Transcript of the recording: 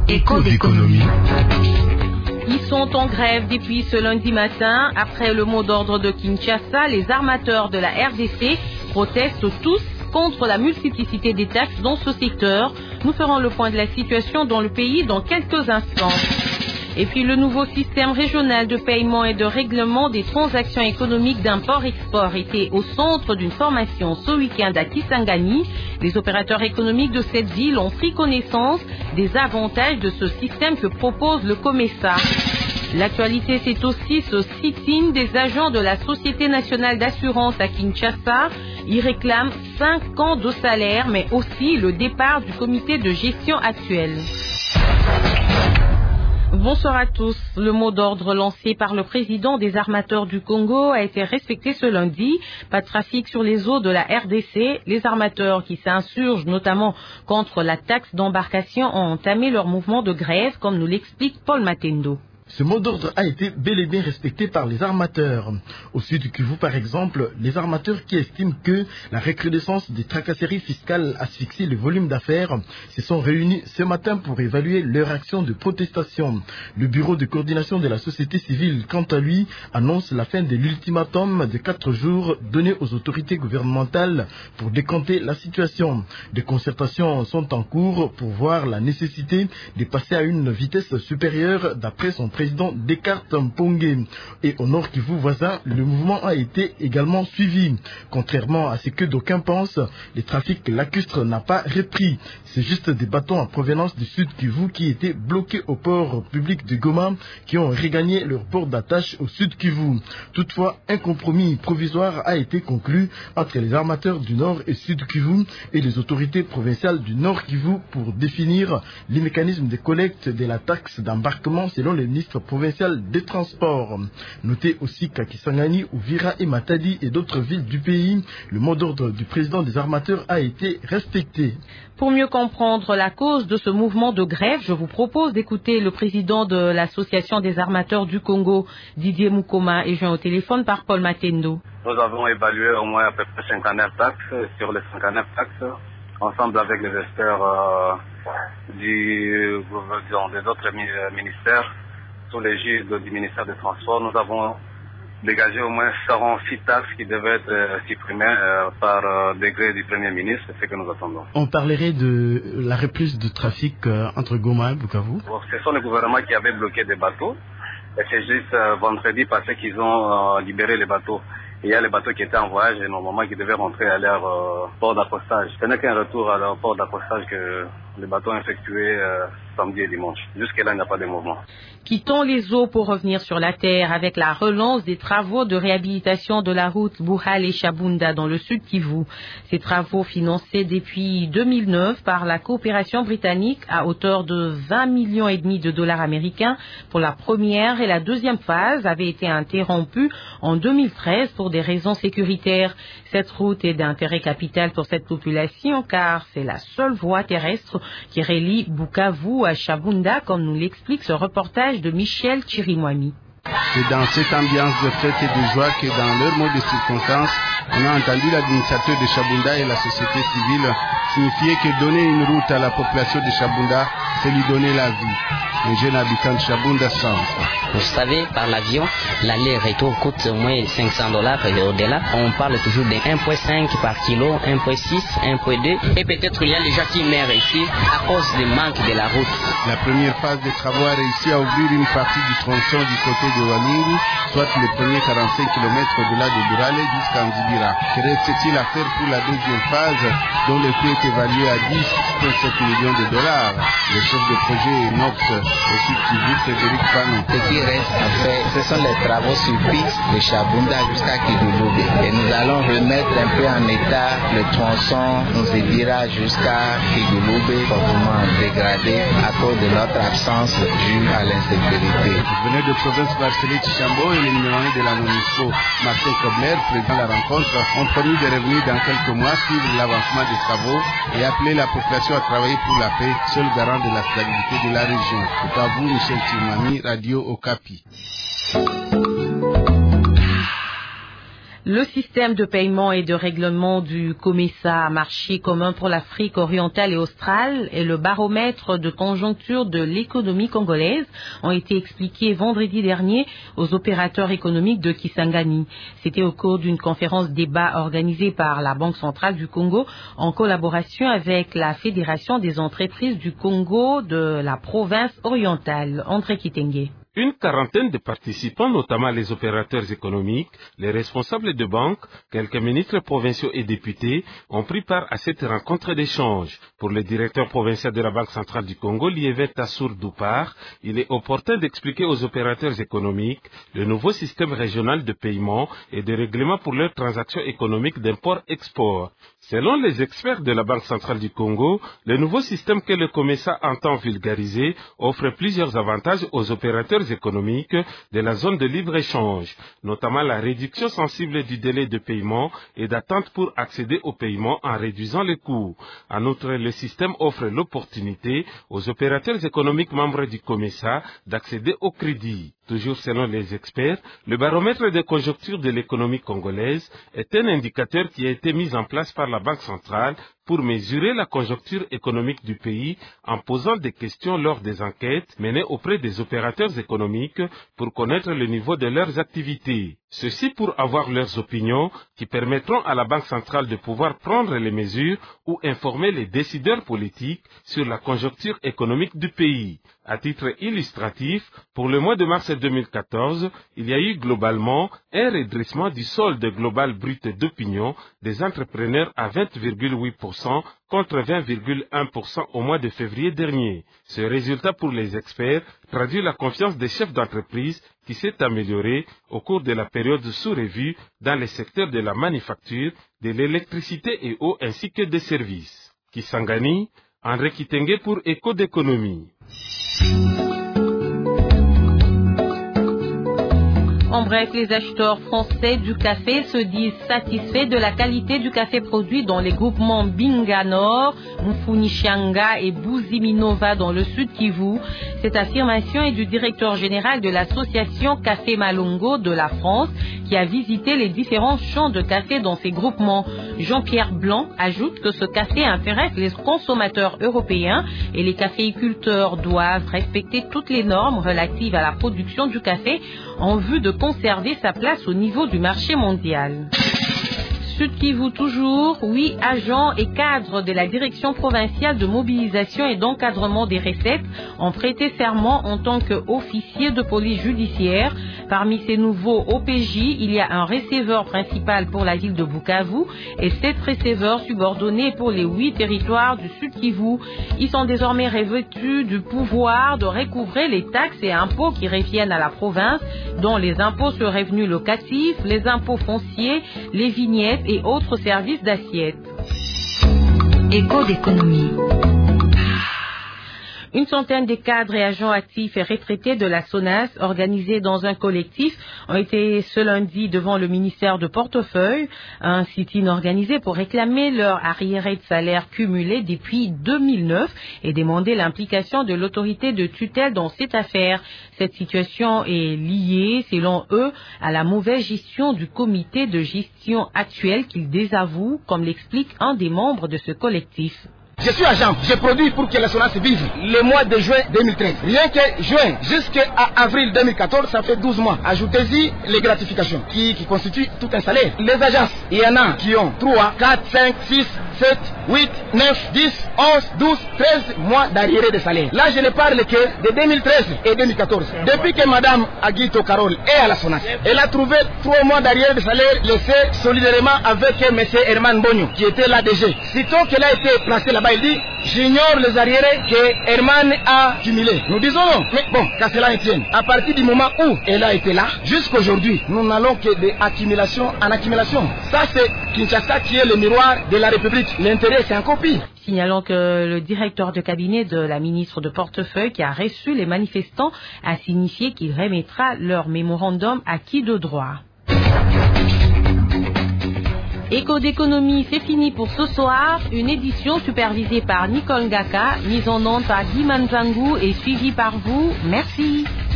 Écho d'économie. Ils sont en grève depuis ce lundi matin. Après le mot d'ordre de Kinshasa, les armateurs de la RDC protestent tous contre la multiplicité des taxes dans ce secteur. Nous ferons le point de la situation dans le pays dans quelques instants. Et puis le nouveau système régional de paiement et de règlement des transactions économiques d'import-export était au centre d'une formation ce week-end à Kisangani. Les opérateurs économiques de cette ville ont pris connaissance des avantages de ce système que propose le COMESA. L'actualité, c'est aussi ce sit-in des agents de la Société nationale d'assurance à Kinshasa. Ils réclament 5 ans de salaire, mais aussi le départ du comité de gestion actuel. Bonsoir à tous. Le mot d'ordre lancé par le président des armateurs du Congo a été respecté ce lundi. Pas de trafic sur les eaux de la RDC. Les armateurs qui s'insurgent notamment contre la taxe d'embarcation ont entamé leur mouvement de grève, comme nous l'explique Paul Matendo. Ce mot d'ordre a été bel et bien respecté par les armateurs. Au sud du Kivu, par exemple, les armateurs qui estiment que la recrudescence des tracasseries fiscales asphyxie le volume d'affaires se sont réunis ce matin pour évaluer leur action de protestation. Le bureau de coordination de la société civile, quant à lui, annonce la fin de l'ultimatum de 4 jours donné aux autorités gouvernementales pour décanter la situation. Des concertations sont en cours pour voir la nécessité de passer à une vitesse supérieure d'après son président Descartes Mpongue. Et au Nord Kivu voisin, le mouvement a été également suivi. Contrairement à ce que d'aucuns pensent, le trafic lacustre n'a pas repris. C'est juste des bateaux en provenance du Sud Kivu qui étaient bloqués au port public de Goma, qui ont regagné leur port d'attache au Sud Kivu. Toutefois, un compromis provisoire a été conclu entre les armateurs du Nord et Sud Kivu et les autorités provinciales du Nord Kivu pour définir les mécanismes de collecte de la taxe d'embarquement selon le ministre provincial des Transports. Notez aussi qu'à Kisangani, Uvira et Matadi et d'autres villes du pays, le mot d'ordre du président des armateurs a été respecté. Pour mieux comprendre la cause de ce mouvement de grève, je vous propose d'écouter le président de l'Association des armateurs du Congo, Didier Mukoma, et joint au téléphone par Paul Matendo. Nous avons évalué au moins à peu près 59 taxes. Sur les 59 taxes, ensemble avec les experts des autres ministères, sous l'égide du ministère des Transports, nous avons dégagé au moins 46 taxes qui devaient être supprimées par décret du Premier ministre, c'est ce que nous attendons. On parlerait de la reprise de trafic entre Goma et Bukavu. Ce sont les gouvernements qui avaient bloqué des bateaux, et c'est juste vendredi passé qu'ils ont libéré les bateaux. Il y a les bateaux qui étaient en voyage et normalement qui devaient rentrer à leur port d'accostage. Ce n'est qu'un retour à leur port d'accostage que les bateaux ont effectué samedi et dimanche. Jusque-là, il n'y a pas de mouvement. Quittons les eaux pour revenir sur la terre avec la relance des travaux de réhabilitation de la route Buhale et Shabunda dans le sud Kivu. Ces travaux financés depuis 2009 par la coopération britannique à hauteur de 20,5 millions de dollars américains pour la première et la deuxième phase avaient été interrompus en 2013 pour des raisons sécuritaires. Cette route est d'intérêt capital pour cette population car c'est la seule voie terrestre qui relie Bukavu à Shabunda, comme nous l'explique ce reportage de Michel Chirimwami. C'est dans cette ambiance de fête et de joie que dans leur mot de circonstance, on a entendu l'administrateur de Shabunda et la société civile signifier que donner une route à la population de Shabunda, c'est lui donner la vie. Un jeune habitant de Shabunda sens. Vous savez, par l'avion, l'aller-retour coûte au moins $500 et au-delà. On parle toujours de 1,5 par kilo, 1,6, 1,2. Et peut-être il y a les gens qui meurent ici à cause du manque de la route. La première phase des travaux a réussi à ouvrir une partie du tronçon du côté de Walingu, soit les premiers 45 km au-delà de Burale jusqu'à Nzibira. Que reste-t-il à faire pour la deuxième phase, dont le coût est évalué à 10,7 millions de dollars? Le chef de projet Nox, aussi Kivu, Frédéric Panon. Ce qui reste à faire, ce sont les travaux sur piste de Shabunda jusqu'à Kidouloube. Et nous allons remettre un peu en état le tronçon Nzibira jusqu'à Kidouloube, fortement dégradé à cause de notre absence due à l'insécurité. Le gouverneur de province Marcelé Tchambo et le numéro 1 de la MONUSCO, Martin Kobler, président de la rencontre, ont promis de revenir dans quelques mois suivre l'avancement des travaux et appeler la population à travailler pour la paix, seul garant de la stabilité de la région. C'est à vous, Michel Timami, Radio Okapi. Le système de paiement et de règlement du COMESA, marché commun pour l'Afrique orientale et australe, et le baromètre de conjoncture de l'économie congolaise ont été expliqués vendredi dernier aux opérateurs économiques de Kisangani. C'était au cours d'une conférence débat organisée par la Banque centrale du Congo en collaboration avec la Fédération des entreprises du Congo de la province orientale. André Kitenge. Une quarantaine de participants, notamment les opérateurs économiques, les responsables de banques, quelques ministres provinciaux et députés, ont pris part à cette rencontre d'échange. Pour le directeur provincial de la Banque centrale du Congo, Liévet Tassour Doupar, il est opportun d'expliquer aux opérateurs économiques le nouveau système régional de paiement et de règlement pour leurs transactions économiques d'import-export. Selon les experts de la Banque centrale du Congo, le nouveau système que le COMESA entend vulgariser offre plusieurs avantages aux opérateurs économiques de la zone de libre-échange, notamment la réduction sensible du délai de paiement et d'attente pour accéder au paiement en réduisant les coûts. En outre, le système offre l'opportunité aux opérateurs économiques membres du COMESA d'accéder au crédit. Toujours selon les experts, le baromètre de conjoncture de l'économie congolaise est un indicateur qui a été mis en place par la Banque centrale pour mesurer la conjoncture économique du pays en posant des questions lors des enquêtes menées auprès des opérateurs économiques pour connaître le niveau de leurs activités. Ceci pour avoir leurs opinions qui permettront à la Banque centrale de pouvoir prendre les mesures ou informer les décideurs politiques sur la conjoncture économique du pays. À titre illustratif, pour le mois de mars 2014, il y a eu globalement un redressement du solde global brut d'opinion des entrepreneurs à 20,8% contre 20,1% au mois de février dernier. Ce résultat pour les experts traduit la confiance des chefs d'entreprise qui s'est améliorée au cours de la période sous revue dans les secteurs de la manufacture, de l'électricité et eau ainsi que des services. Kisangani, André Kitenge pour Éco d'économie. En bref, les acheteurs français du café se disent satisfaits de la qualité du café produit dans les groupements Binga Nord, Mfunishanga et Buziminova dans le sud Kivu. Cette affirmation est du directeur général de l'association Café Malongo de la France qui a visité les différents champs de café dans ces groupements. Jean-Pierre Blanc ajoute que ce café intéresse les consommateurs européens et les caféiculteurs doivent respecter toutes les normes relatives à la production du café en vue de conserver sa place au niveau du marché mondial. Sud Kivu toujours, 8 agents et cadres de la direction provinciale de mobilisation et d'encadrement des recettes ont prêté serment en tant qu'officiers de police judiciaire. Parmi ces nouveaux OPJ, il y a un receveur principal pour la ville de Bukavu et 7 receveurs subordonnés pour les 8 territoires du Sud Kivu. Ils sont désormais revêtus du pouvoir de recouvrer les taxes et impôts qui reviennent à la province, dont les impôts sur revenus locatifs, les impôts fonciers, les vignettes et autres services d'assiette. Éco d'économie. Une centaine de cadres et agents actifs et retraités de la SONAS, organisés dans un collectif, ont été ce lundi devant le ministère de Portefeuille, un sit-in organisé pour réclamer leur arriéré de salaire cumulé depuis 2009 et demander l'implication de l'autorité de tutelle dans cette affaire. Cette situation est liée, selon eux, à la mauvaise gestion du comité de gestion actuel qu'ils désavouent, comme l'explique un des membres de ce collectif. Je suis agent, je produis pour que la SONAS vive le mois de juin 2013. Rien que juin jusqu'à avril 2014, ça fait 12 mois. Ajoutez-y les gratifications qui constituent tout un salaire. Les agences, il y en a qui ont 3, 4, 5, 6, 7, 8, 9, 10, 11, 12, 13 mois d'arriéré de salaire. Là, je ne parle que de 2013 et 2014. Depuis que Madame Aguito Carole est à la SONAS, elle a trouvé 3 mois d'arriéré de salaire laissé solidairement avec M. Herman Bogno, qui était l'ADG. Sitôt qu'elle a été placée là-bas, il dit, j'ignore les arriérés que Herman a cumulés. Nous disons non, mais bon, qu'à cela ne tienne. À partir du moment où elle a été là, jusqu'aujourd'hui, nous n'allons que d'accumulation en accumulation. Ça, c'est Kinshasa qui est le miroir de la République. L'intérêt, c'est en copie. Signalons que le directeur de cabinet de la ministre de Portefeuille qui a reçu les manifestants a signifié qu'il remettra leur mémorandum acquis de droit. Éco d'économie, c'est fini pour ce soir. Une édition supervisée par Nicole Ngaka, mise en onde par Guy Manzangou et suivie par vous. Merci.